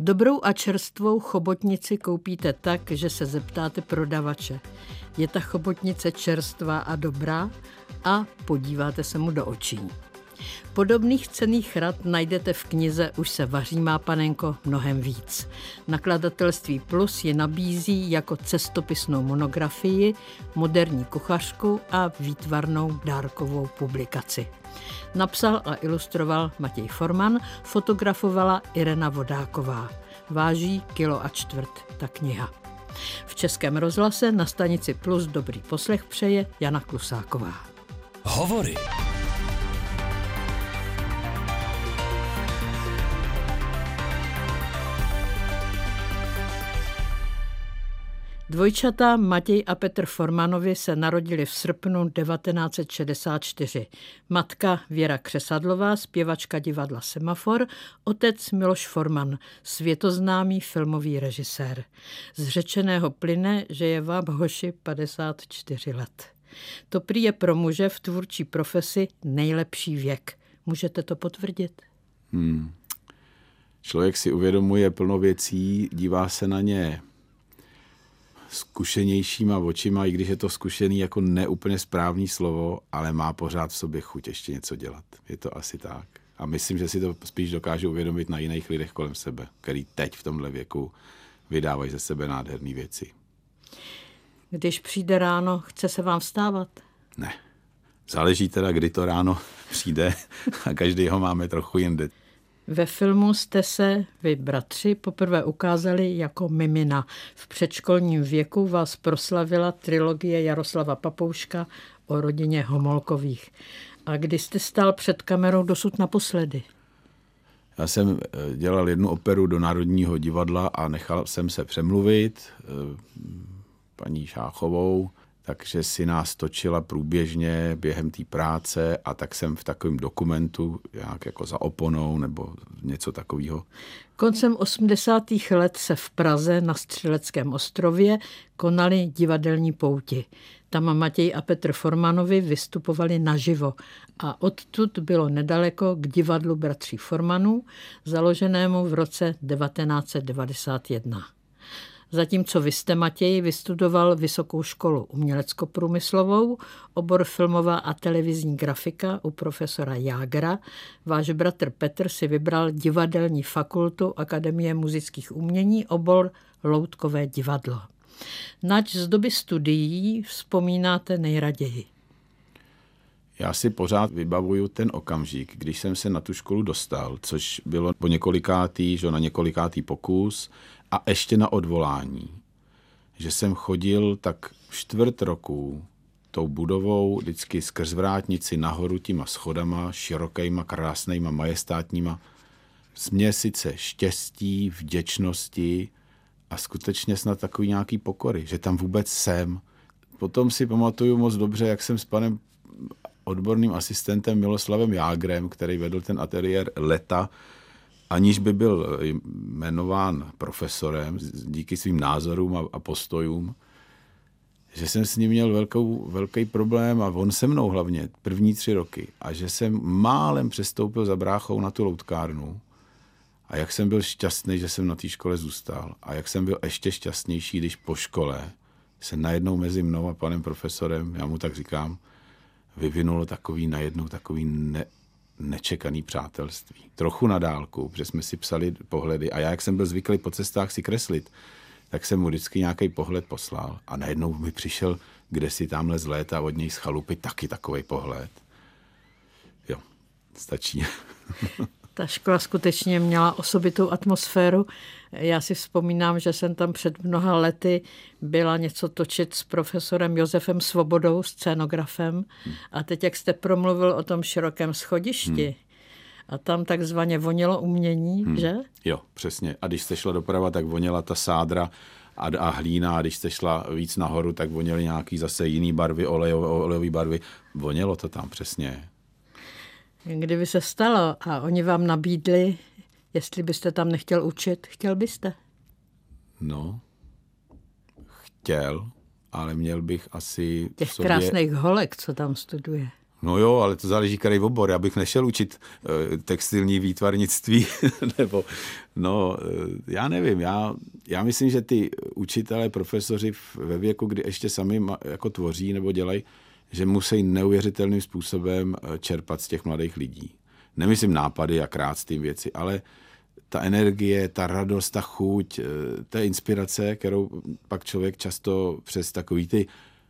Dobrou a čerstvou chobotnici koupíte tak, že se zeptáte prodavače. Je ta chobotnice čerstvá a dobrá? A podíváte se mu do očí. Podobných cenných rad najdete v knize Už se vaří, má panenko, mnohem víc. Nakladatelství Plus je nabízí jako cestopisnou monografii, moderní kuchařku a výtvarnou dárkovou publikaci. Napsal a ilustroval Matěj Forman, fotografovala Irena Vodáková. Váží 1,25 kg ta kniha. V Českém rozhlase na stanici Plus dobrý poslech přeje Jana Klusáková. Hovory. Dvojčata Matěj a Petr Formanovi se narodili v srpnu 1964. Matka Věra Křesadlová, zpěvačka divadla Semafor, otec Miloš Forman, světoznámý filmový režisér. Z řečeného plyne, že je vám, hoši, 54 let. To prý je pro muže v tvůrčí profesi nejlepší věk. Můžete to potvrdit? Člověk si uvědomuje plno věcí, dívá se na ně zkušenějšíma očima, i když je to zkušený jako neúplně správný slovo, ale má pořád v sobě chuť ještě něco dělat. Je to asi tak. A myslím, že si to spíš dokážu uvědomit na jiných lidech kolem sebe, který teď v tomhle věku vydávají ze sebe nádherné věci. Když přijde ráno, chce se vám vstávat? Ne. Záleží teda, kdy to ráno přijde a každý ho máme trochu jinde. Ve filmu jste se, vy bratři, poprvé ukázali jako mimina. V předškolním věku vás proslavila trilogie Jaroslava Papouška o rodině Homolkových. A kdy jste stál před kamerou dosud naposledy? Já jsem dělal jednu operu do Národního divadla a nechal jsem se přemluvit paní Šáchovou, takže si nás točila průběžně během té práce a tak jsem v takovém dokumentu, nějak jako za oponou nebo něco takového. Koncem 80. let se v Praze na Střeleckém ostrově konaly divadelní pouti. Tam Matěj a Petr Formanovi vystupovali naživo a odtud bylo nedaleko k divadlu bratří Formanů, založenému v roce 1991. Zatímco vy jste, Matěj, vystudoval Vysokou školu umělecko-průmyslovou, obor filmová a televizní grafika u profesora Jágra, váš bratr Petr si vybral divadelní fakultu Akademie múzických umění, obor loutkové divadlo. Nač z doby studií vzpomínáte nejraději? Já si pořád vybavuju ten okamžik, když jsem se na tu školu dostal, což bylo po několikátý pokus a ještě na odvolání. Že jsem chodil tak 4 roku tou budovou vždycky skrz vrátnici nahoru těma schodama, širokýma, krásnýma, majestátníma. Směsice štěstí, vděčnosti a skutečně snad takový nějaký pokory, že tam vůbec jsem. Potom si pamatuju moc dobře, jak jsem s panem odborným asistentem Miloslavem Jágrem, který vedl ten ateliér leta, aniž by byl jmenován profesorem díky svým názorům a postojům, že jsem s ním měl velký problém a on se mnou hlavně první 3 roky a že jsem málem přestoupil za bráchou na tu loutkárnu a jak jsem byl šťastný, že jsem na té škole zůstal a jak jsem byl ještě šťastnější, když po škole se najednou mezi mnou a panem profesorem, já mu tak říkám, vyvinulo takový nečekaný přátelství. Trochu na dálku, protože jsme si psali pohledy a já, jak jsem byl zvyklý po cestách si kreslit, tak jsem mu vždycky nějaký pohled poslal a najednou mi přišel, kde si tamhle z léta od něj z chalupy taky takovej pohled. Jo, stačí. Ta škola skutečně měla osobitou atmosféru. Já si vzpomínám, že jsem tam před mnoha lety byla něco točit s profesorem Josefem Svobodou, scénografem. A teď, jak jste promluvil o tom širokém schodišti, a tam takzvaně vonilo umění, že? Jo, přesně. A když jste šla doprava, tak voněla ta sádra a hlína. A když jste šla víc nahoru, tak voněly nějaký zase jiný barvy, olejové barvy. Vonělo to tam přesně. Kdyby se stalo a oni vám nabídli, jestli byste tam nechtěl učit, chtěl byste? No, chtěl, ale měl bych asi těch krásných holek, co tam studuje. No jo, ale to záleží, který obor. Já bych nešel učit textilní výtvarnictví, nebo, no, já nevím. Já myslím, že ty učitelé, profesoři ve věku, kdy ještě sami jako tvoří nebo dělají, že musí neuvěřitelným způsobem čerpat z těch mladých lidí. Nemyslím nápady a krát tím věci, ale ta energie, ta radost, ta chuť, ta inspirace, kterou pak člověk často přes takový ty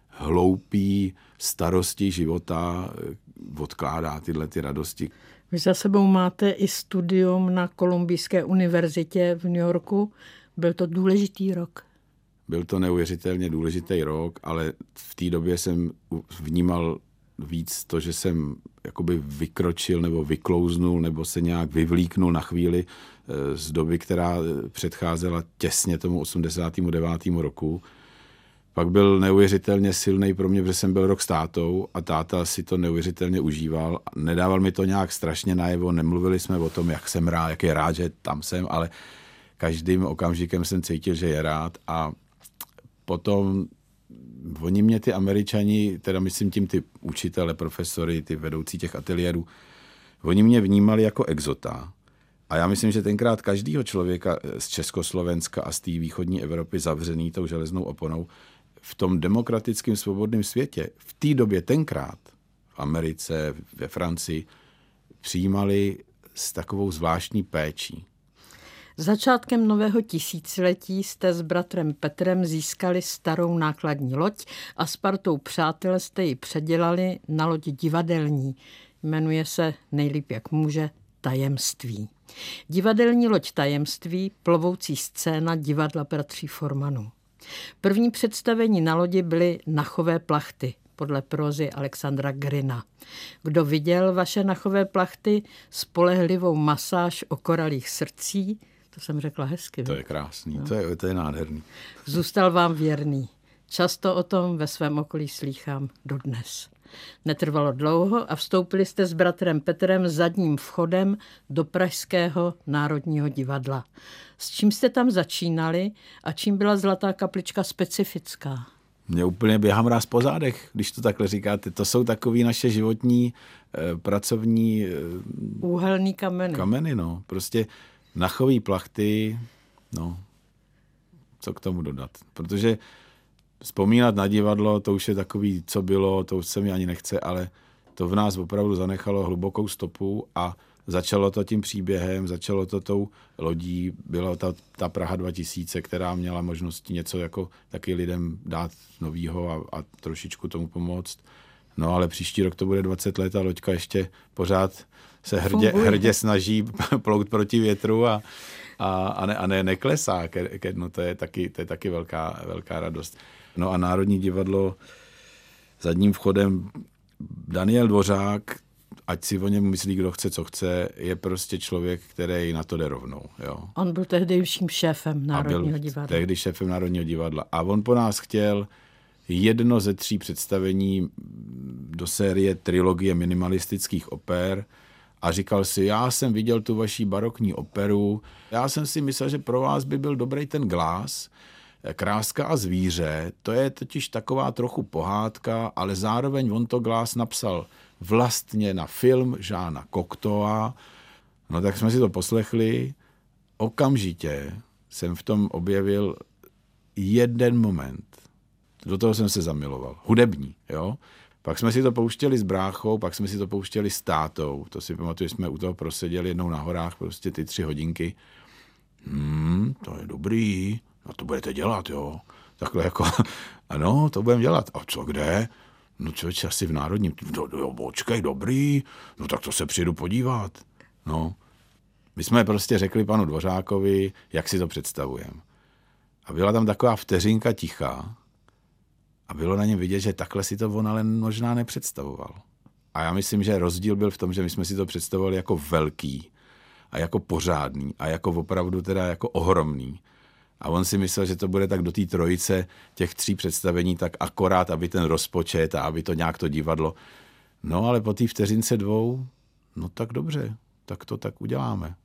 hloupý starosti života odkládá tyhle ty radosti. Vy za sebou máte i studium na Kolumbijské univerzitě v New Yorku. Byl to důležitý rok. Byl to neuvěřitelně důležitý rok, ale v té době jsem vnímal víc to, že jsem jakoby vykročil nebo vyklouznul nebo se nějak vyvlíknul na chvíli z doby, která předcházela těsně tomu 89. roku. Pak byl neuvěřitelně silný pro mě, protože jsem byl rok s tátou a táta si to neuvěřitelně užíval. Nedával mi to nějak strašně najevo, nemluvili jsme o tom, jak jsem rád, jak je rád, že tam jsem, ale každým okamžikem jsem cítil, že je rád. A potom oni mě ty Američani, teda myslím tím ty učitele, profesory, ty vedoucí těch ateliérů, oni mě vnímali jako exota. A já myslím, že tenkrát každýho člověka z Československa a z té východní Evropy zavřený tou železnou oponou v tom demokratickém svobodném světě, v té době tenkrát v Americe, ve Francii, přijímali s takovou zvláštní péčí. Začátkem nového tisíciletí jste s bratrem Petrem získali starou nákladní loď a s partou přátel jste ji předělali na loď divadelní. Jmenuje se nejlíp jak může Tajemství. Divadelní loď Tajemství, plovoucí scéna divadla bratří Formanů. První představení na lodi byly Nachové plachty, podle prózy Alexandra Grina. Kdo viděl vaše Nachové plachty, spolehlivou masáž okoralých srdcí, to jsem řekla hezky. To je krásný, no. To je nádherný. Zůstal vám věrný. Často o tom ve svém okolí slýchám dodnes. Netrvalo dlouho a vstoupili jste s bratrem Petrem zadním vchodem do Pražského národního divadla. S čím jste tam začínali a čím byla Zlatá kaplička specifická? Mě úplně běhá mráz po zádech, když to takhle říkáte. To jsou takový naše životní, pracovní... úhelný kameny. Kameny, no. Prostě Nachové plachty, no, co k tomu dodat. Protože vzpomínat na divadlo, to už je takový, co bylo, to už se mi ani nechce, ale to v nás opravdu zanechalo hlubokou stopu a začalo to tím příběhem, začalo to tou lodí, byla ta Praha 2000, která měla možnosti něco jako taky lidem dát novýho a trošičku tomu pomoct. No ale příští rok to bude 20 let a loďka ještě pořád se hrdě snaží plout proti větru a neklesá ke dnu. To je taky velká radost. No a Národní divadlo zadním vchodem Daniel Dvořák, ať si o něm myslí, kdo chce, co chce, je prostě člověk, který na to jde rovnou. Jo. On byl tehdejším šéfem Národního divadla. Tehdy šéfem Národního divadla. A on po nás chtěl jedno ze 3 představení do série trilogie minimalistických oper a říkal si, já jsem viděl tu vaší barokní operu, já jsem si myslel, že pro vás by byl dobrý ten Glás, Kráska a zvíře, to je totiž taková trochu pohádka, ale zároveň on to Glás napsal vlastně na film Žána Cocteau. No tak jsme si to poslechli. Okamžitě jsem v tom objevil jeden moment. Do toho jsem se zamiloval. Hudební, jo. Pak jsme si to pouštěli s bráchou, pak jsme si to pouštěli s tátou. To si pamatuju, jsme u toho proseděli jednou na horách, prostě ty 3 hodinky. To je dobrý. No to budete dělat, jo. Takhle jako, ano, to budeme dělat. A co, kde? No člověče, asi v Národním. Jo, počkej, dobrý. No tak to se přijdu podívat. No. My jsme prostě řekli panu Dvořákovi, jak si to představujeme. A byla tam taková vteřinka ticha a bylo na něm vidět, že takhle si to on ale možná nepředstavoval. A já myslím, že rozdíl byl v tom, že my jsme si to představovali jako velký a jako pořádný a jako opravdu teda jako ohromný. A on si myslel, že to bude tak do té trojice těch 3 představení tak akorát, aby ten rozpočet a aby to nějak to divadlo. No ale po té vteřince 2, no tak dobře, tak to tak uděláme.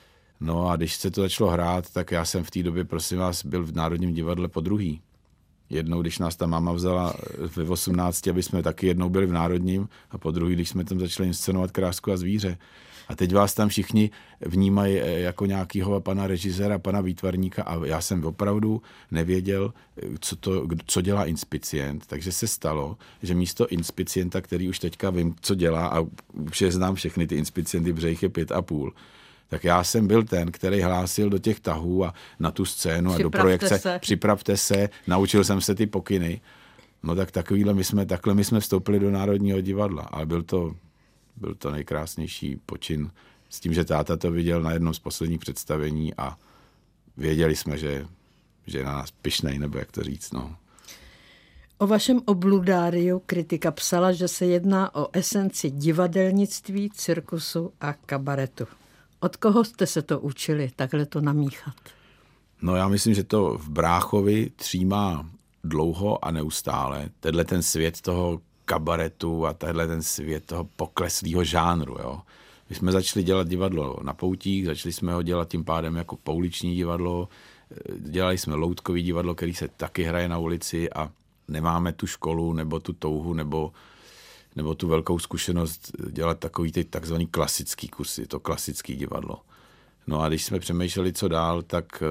No a když se to začalo hrát, tak já jsem v té době, prosím vás, byl v Národním divadle po druhý. Jednou, když nás ta máma vzala ve 18, aby jsme taky jednou byli v Národním a po druhý, když jsme tam začali inscenovat Krásku a zvíře. A teď vás tam všichni vnímají jako nějakýho pana režiséra, pana výtvarníka a já jsem opravdu nevěděl, co dělá inspicient. Takže se stalo, že místo inspicienta, který už teďka vím, co dělá a už znám všechny ty inspicienty, protože jich je 5,5, tak já jsem byl ten, který hlásil do těch tahů a na tu scénu a do projekce. Připravte se, naučil jsem se ty pokyny. No tak takhle my jsme vstoupili do Národního divadla, ale byl to nejkrásnější počin s tím, že táta to viděl na jednom z posledních představení a věděli jsme, že je na nás pyšnej, nebo jak to říct. No. O vašem obludáriu kritika psala, že se jedná o esenci divadelnictví, cirkusu a kabaretu. Od koho jste se to učili, takhle to namíchat? No já myslím, že to v Bráchovi třímá dlouho a neustále. Tenhle ten svět toho kabaretu a tenhle ten svět toho pokleslého žánru. Jo. My jsme začali dělat divadlo na poutích, začali jsme ho dělat tím pádem jako pouliční divadlo, dělali jsme loutkový divadlo, který se taky hraje na ulici a nemáme tu školu nebo tu touhu nebo tu velkou zkušenost dělat takový ty takzvaný klasický kursy, to klasický divadlo. No a když jsme přemýšleli, co dál, tak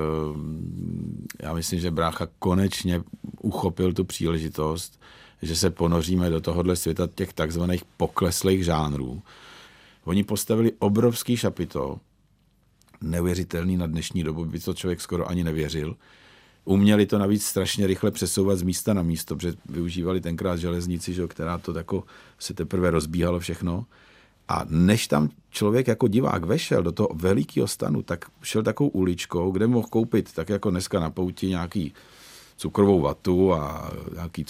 já myslím, že Brácha konečně uchopil tu příležitost, že se ponoříme do tohohle světa těch takzvaných pokleslých žánrů. Oni postavili obrovský šapito, neuvěřitelný na dnešní dobu, by to člověk skoro ani nevěřil. Uměli to navíc strašně rychle přesouvat z místa na místo, protože využívali tenkrát železnici, že, která to tako se teprve rozbíhalo všechno. A než tam člověk jako divák vešel do toho velikého stanu, tak šel takovou uličkou, kde mohl koupit, tak jako dneska na pouti, nějaký cukrovou vatu a nějaký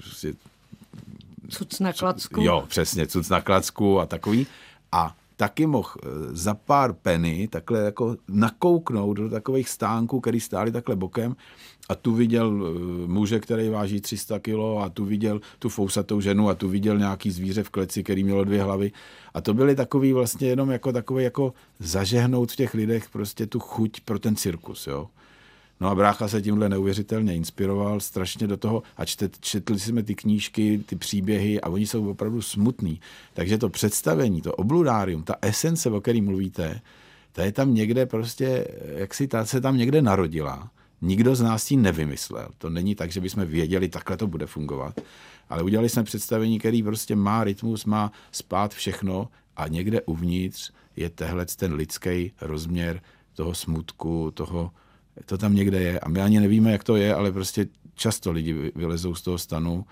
cuc na klacku. Jo, přesně, cuc na klacku a takový. A taky mohl za pár penny takhle jako nakouknout do takových stánků, který stály takhle bokem a tu viděl muže, který váží 300 kilo a tu viděl tu fousatou ženu a tu viděl nějaký zvíře v kleci, který mělo 2 hlavy. A to byly takový vlastně jenom jako takový jako zažehnout v těch lidech prostě tu chuť pro ten cirkus, jo. No a Brácha se tímhle neuvěřitelně inspiroval strašně do toho a četli jsme ty knížky, ty příběhy a oni jsou opravdu smutný. Takže to představení, to obludárium, ta esence, o který mluvíte, ta je tam někde prostě, ta se tam někde narodila. Nikdo z nás ji nevymyslel. To není tak, že bychom věděli, takhle to bude fungovat. Ale udělali jsme představení, který prostě má rytmus, má spát všechno a někde uvnitř je ten lidský rozměr toho smutku, to tam někde je. A my ani nevíme, jak to je, ale prostě často lidi vylezou z toho stanu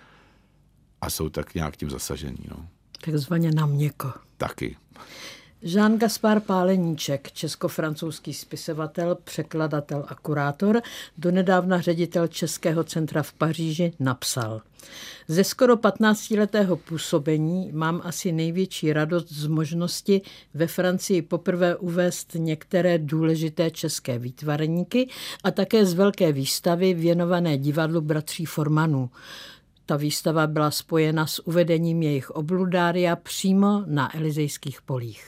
a jsou tak nějak tím zasažení. No. Takzvaně na měko. Taky. Jean Gaspard Páleníček, česko-francouzský spisovatel, překladatel a kurátor, donedávna ředitel Českého centra v Paříži, napsal: Ze skoro 15letého působení mám asi největší radost z možnosti ve Francii poprvé uvést některé důležité české výtvarníky a také z velké výstavy věnované divadlu bratří Formanů. Ta výstava byla spojena s uvedením jejich obludária přímo na Elizejských polích.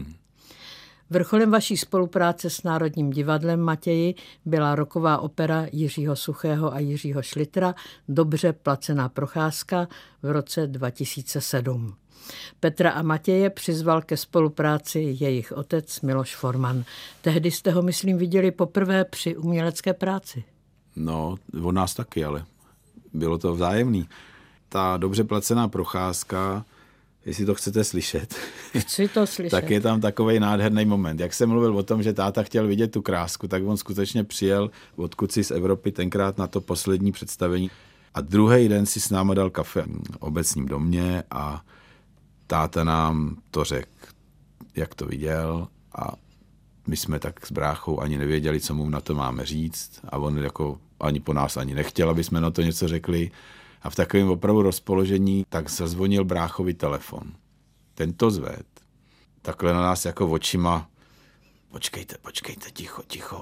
Vrcholem vaší spolupráce s Národním divadlem, Matěji, byla roková opera Jiřího Suchého a Jiřího Šlitra Dobře placená procházka v roce 2007. Petra a Matěje přizval ke spolupráci jejich otec Miloš Forman. Tehdy jste ho, myslím, viděli poprvé při umělecké práci. No, od nás taky, ale bylo to vzájemný. Ta dobře placená procházka, jestli to chcete slyšet, chci to slyšet, tak je tam takovej nádherný moment. Jak jsem mluvil o tom, že táta chtěl vidět tu krásku, tak on skutečně přijel odkud z Evropy tenkrát na to poslední představení. A druhý den si s náma dal kafe v Obecním domě a táta nám to řekl, jak to viděl a my jsme tak s Bráchou ani nevěděli, co mu na to máme říct a on jako ani po nás ani nechtěl, aby jsme na to něco řekli. A v takovém opravdu rozpoložení tak zazvonil Bráchovi telefon. Ten to zved. Takhle na nás jako očima. Počkejte, ticho.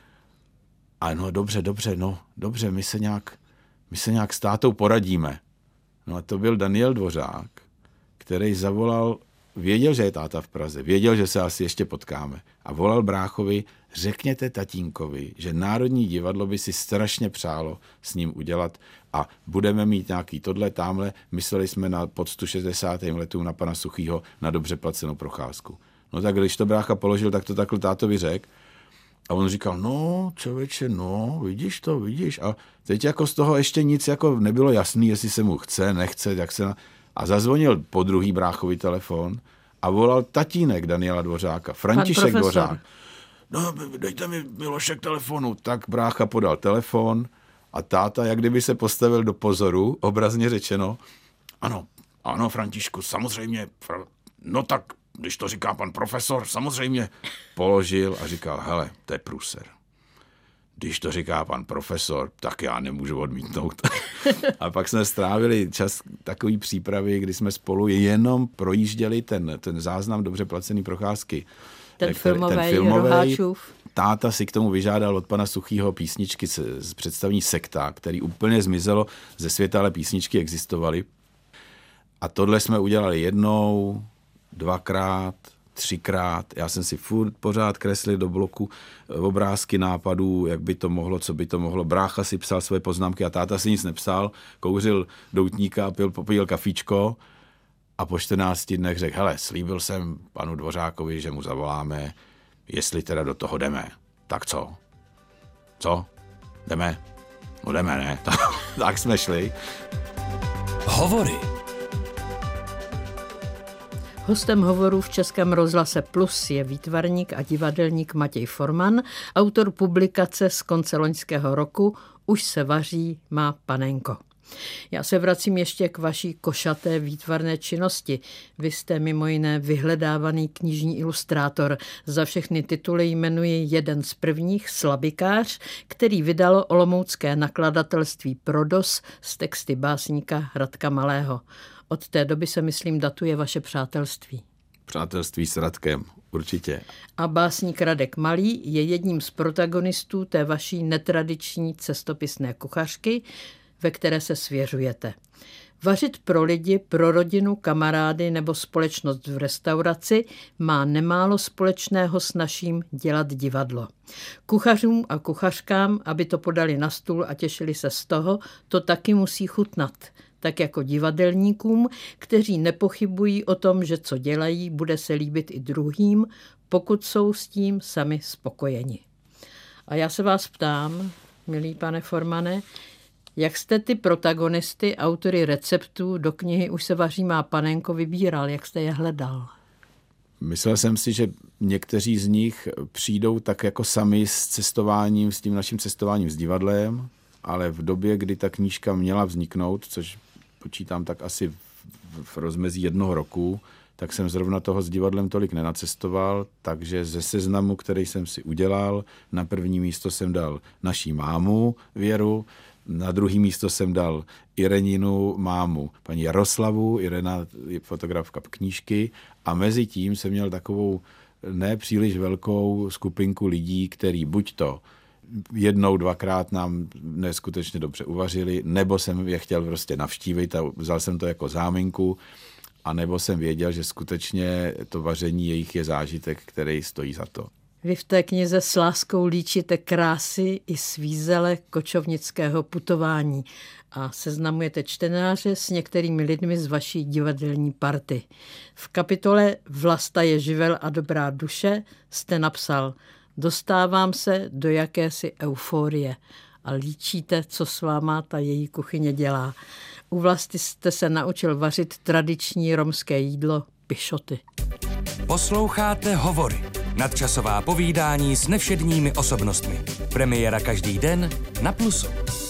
A no dobře, my se nějak s tátou poradíme. No a to byl Daniel Dvořák, který zavolal věděl, že je táta v Praze, věděl, že se asi ještě potkáme a volal bráchovi, řekněte tatínkovi, že Národní divadlo by si strašně přálo s ním udělat a budeme mít nějaký tohle, támhle. Mysleli jsme na poctu 60. letům na pana Suchýho na dobře placenou procházku. No tak když to brácha položil, tak to takhle tátovi řekl. A on říkal, no člověče, no, vidíš. A teď jako z toho ještě nic jako nebylo jasný, jestli se mu chce, nechce, jak se... A zazvonil po druhý bráchovi telefon a volal tatínek Daniela Dvořáka, František Dvořák. No, dejte mi Miloše k telefonu. Tak brácha podal telefon a táta, jak kdyby se postavil do pozoru, obrazně řečeno. Ano, Františku, samozřejmě, no tak, když to říká pan profesor, samozřejmě položil a říkal, hele, to je průser. Když to říká pan profesor, tak já nemůžu odmítnout. A pak jsme strávili čas takový přípravy, kdy jsme spolu jenom projížděli ten záznam dobře placený procházky. Ten filmový. Táta si k tomu vyžádal od pana Suchýho písničky z představení Sekta, který úplně zmizelo ze světa, ale písničky existovaly. A tohle jsme udělali jednou, dvakrát, třikrát. Já jsem si furt pořád kreslil do bloku obrázky nápadů, jak by to mohlo, co by to mohlo. Brácha si psal své poznámky a táta si nic nepsal, kouřil doutníka a popil kafíčko a po 14 dnech řekl, hele, slíbil jsem panu Dvořákovi, že mu zavoláme, jestli teda do toho jdeme. Tak co? Co? Jdeme? No jdeme, ne? Tak jsme šli. Hovory. Hostem hovorů v Českém rozhlase Plus je výtvarník a divadelník Matěj Forman, autor publikace z konce loňského roku Už se vaří, má panenko. Já se vracím ještě k vaší košaté výtvarné činnosti. Vy jste mimo jiné vyhledávaný knižní ilustrátor. Za všechny tituly jmenuji jeden z prvních, Slabikář, který vydalo olomoucké nakladatelství Prodos s texty básníka Radka Malého. Od té doby se, myslím, datuje vaše přátelství. Přátelství s Radkem, určitě. A básník Radek Malý je jedním z protagonistů té vaší netradiční cestopisné kuchařky, ve které se svěřujete. Vařit pro lidi, pro rodinu, kamarády nebo společnost v restauraci má nemálo společného s naším dělat divadlo. Kuchařům a kuchařkám, aby to podali na stůl a těšili se z toho, to taky musí chutnat. Tak jako divadelníkům, kteří nepochybují o tom, že co dělají, bude se líbit i druhým, pokud jsou s tím sami spokojeni. A já se vás ptám, milý pane Formane, jak jste ty protagonisty, autory receptů do knihy Už se vaří, má panenko vybíral, jak jste je hledal? Myslel jsem si, že někteří z nich přijdou tak jako sami s cestováním, s tím naším cestováním s divadlem, ale v době, kdy ta knížka měla vzniknout, což počítám tak asi v rozmezí 1 roku, tak jsem zrovna toho s divadlem tolik nenacestoval, takže ze seznamu, který jsem si udělal, na první místo jsem dal naší mámu Věru, na druhé místo jsem dal Ireninu mámu, paní Jaroslavu, Irena je fotografka knížky a mezi tím jsem měl takovou nepříliš velkou skupinku lidí, který buď to jednou, dvakrát nám neskutečně dobře uvařili, nebo jsem je chtěl prostě navštívit a vzal jsem to jako záminku, a nebo jsem věděl, že skutečně to vaření jejich je zážitek, který stojí za to. Vy v té knize s láskou líčíte krásy i svízele kočovnického putování a seznamujete čtenáře s některými lidmi z vaší divadelní party. V kapitole Vlasta je živel a dobrá duše jste napsal: dostávám se do jakési euforie a líčíte, co s váma ta její kuchyně dělá. U Vlasty jste se naučil vařit tradiční romské jídlo pišoty. Posloucháte Hovory. Nadčasová povídání s nevšedními osobnostmi. Premiéra každý den na Plusu.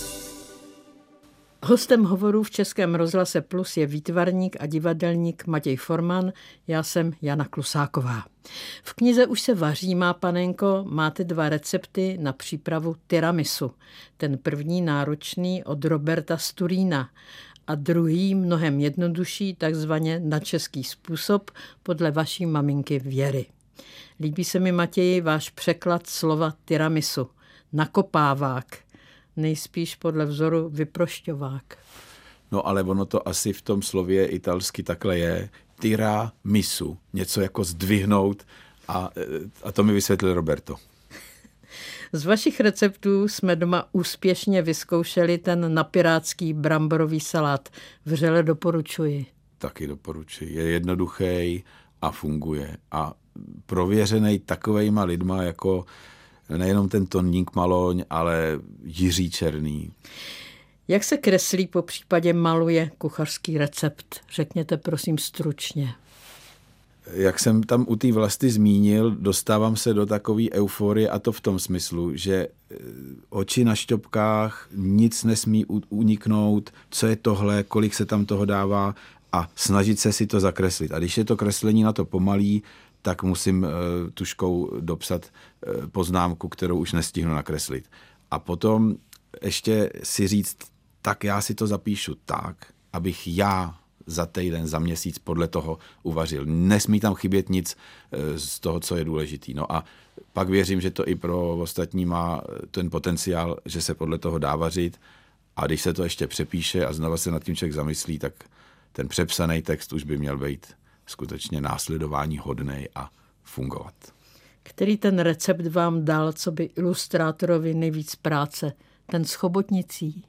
Hostem hovorů v Českém rozhlase Plus je výtvarník a divadelník Matěj Forman, já jsem Jana Klusáková. V knize Už se vaří, má panenko, máte 2 recepty na přípravu tiramisu. Ten první náročný od Roberta z Turína a druhý mnohem jednodušší, takzvaně na český způsob podle vaší maminky Věry. Líbí se mi, Matěji, váš překlad slova tiramisu. Nakopávák. Nejspíš podle vzoru vyprošťovák. No ale ono to asi v tom slově italsky takhle je. tiramisu, něco jako zdvihnout a to mi vysvětlil Roberto. Z vašich receptů jsme doma úspěšně vyzkoušeli ten napirátský bramborový salát. Vřele doporučuji. Taky doporučuji. Je jednoduchý a funguje. A prověřený takovejma lidma jako nejenom ten Toník Maloň, ale Jiří Černý. Jak se kreslí, po případě maluje kuchařský recept? Řekněte prosím stručně. Jak jsem tam u té Vlasty zmínil, dostávám se do takové euforie a to v tom smyslu, že oči na šťopkách, nic nesmí uniknout, co je tohle, kolik se tam toho dává a snažit se si to zakreslit. A když je to kreslení na to pomalý, tak musím tužkou dopsat poznámku, kterou už nestihnu nakreslit. A potom ještě si říct, tak já si to zapíšu tak, abych já za týden, za měsíc podle toho uvařil. Nesmí tam chybět nic z toho, co je důležitý. No a pak věřím, že to i pro ostatní má ten potenciál, že se podle toho dá vařit a když se to ještě přepíše a znova se nad tím člověk zamyslí, tak ten přepsaný text už by měl být skutečně následování hodnej a fungovat. Který ten recept vám dal, co by ilustrátorovi nejvíc práce? Ten s chobotnicí?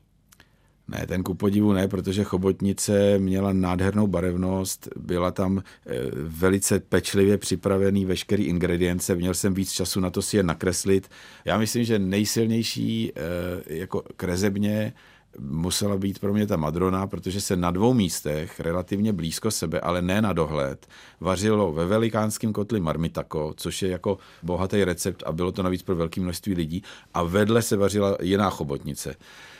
Ne, ten ku podivu ne, protože chobotnice měla nádhernou barevnost, byla tam velice pečlivě připravený veškerý ingredience, měl jsem víc času na to si je nakreslit. Já myslím, že nejsilnější jako kresebně musela být pro mě ta Madrona, protože se na 2 místech, relativně blízko sebe, ale ne na dohled, vařilo ve velikánském kotli marmitako, což je jako bohatý recept a bylo to navíc pro velké množství lidí a vedle se vařila jiná chobotnice.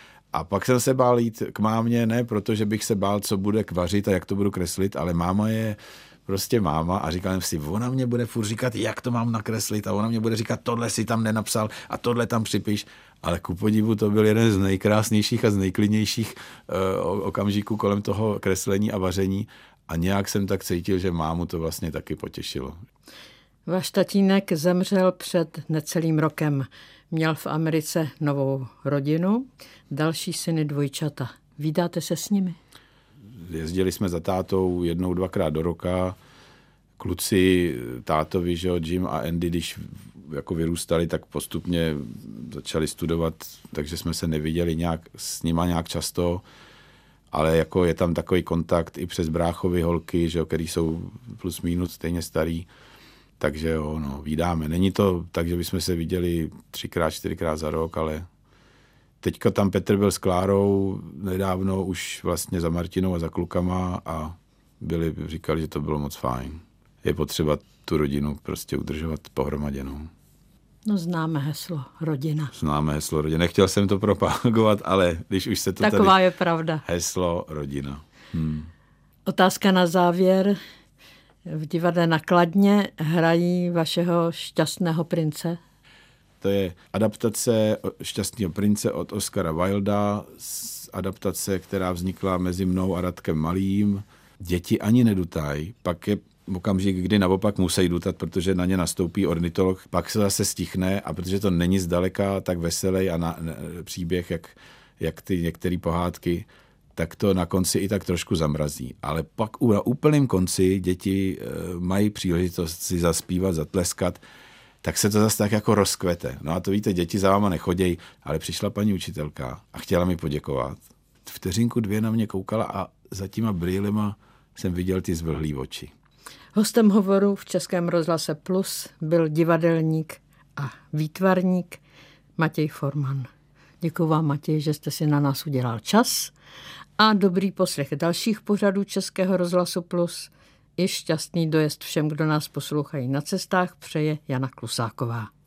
A pak jsem se bál jít k mámě, ne protože bych se bál, co bude vařit a jak to budu kreslit, ale máma je prostě máma a říkal jsem si, ona mě bude furt říkat, jak to mám nakreslit a ona mě bude říkat, tohle si tam nenapsal a tohle tam připiš. Ale ku podivu to byl jeden z nejkrásnějších a z nejklidnějších okamžiků kolem toho kreslení a vaření a nějak jsem tak cítil, že mámu to vlastně taky potěšilo. Váš tatínek zemřel před necelým rokem. Měl v Americe novou rodinu, další syny dvojčata. Vídáte se s nimi? Jezdili jsme za tátou 1, 2krát do roka. Kluci tátovi, že Jim a Andy, když jako vyrůstali, tak postupně začali studovat, takže jsme se neviděli s nima nějak často, ale jako je tam takový kontakt i přes bráchovy holky, že který jsou plus minus stejně starý. Takže jo, no, vídáme. Není to tak, že bychom se viděli 3x, 4x za rok, ale teďka tam Petr byl s Klárou nedávno už vlastně za Martinou a za klukama a říkali, že to bylo moc fajn. Je potřeba tu rodinu prostě udržovat pohromadě. No známe heslo rodina. Známe heslo rodina. Nechtěl jsem to propagovat, ale když už se to taková tady... je pravda. Heslo rodina. Otázka na závěr. V divadle na Kladně hrají vašeho Šťastného prince? To je adaptace Šťastného prince od Oscara Wilda, adaptace, která vznikla mezi mnou a Radkem Malým. Děti ani nedutají, pak je okamžik, kdy naopak musí dutat, protože na ně nastoupí ornitolog, pak se zase stichne a protože to není zdaleka tak veselý a příběh, jak ty některé pohádky, tak to na konci i tak trošku zamrazí. Ale pak na úplném konci děti mají příležitost si zaspívat, zatleskat, tak se to zase tak jako rozkvete. No a to víte, děti za váma nechodějí, ale přišla paní učitelka a chtěla mi poděkovat. Vteřinku 2 na mě koukala a za těma brýlema jsem viděl ty zvlhlý oči. Hostem hovoru v Českém rozhlase Plus byl divadelník a výtvarník Matěj Forman. Děkuji vám, Matěj, že jste si na nás udělal čas a dobrý poslech dalších pořadů Českého rozhlasu Plus. I šťastný dojezd všem, kdo nás poslouchají na cestách, přeje Jana Klusáková.